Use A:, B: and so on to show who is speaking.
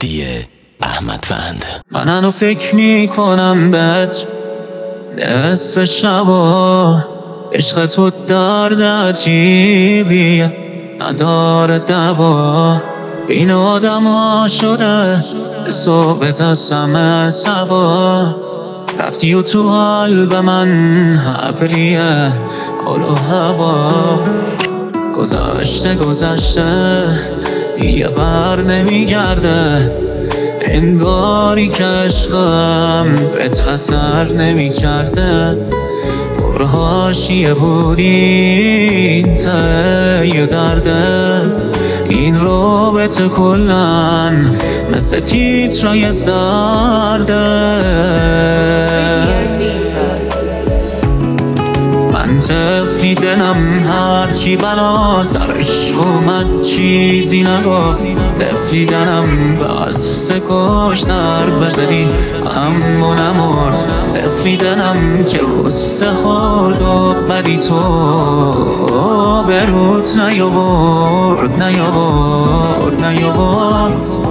A: مهدی احمدوند.
B: من هنو فکر میکنم بهت نصف شبا، عشق تو درد عجیبیه نداره دوا. بین آدم ها شده صحبت از همه سوا. رفتی و تو حال به من ابریه حال و هوا. گذشته دیگه بر نمیگرده، انگاری که عشقم بهت اثر نمیکرده. پر حاشیه بود این ته درده، این رابطه کلن مثل تیترای از درده. من طفلی دلم هرچی بلا سرش اومد چیزی نگفت. طفلی دلم بس کشتر بزدی اما نمرد. طفلی دلم که غصه خورد و بدی تو به روت نیاورد.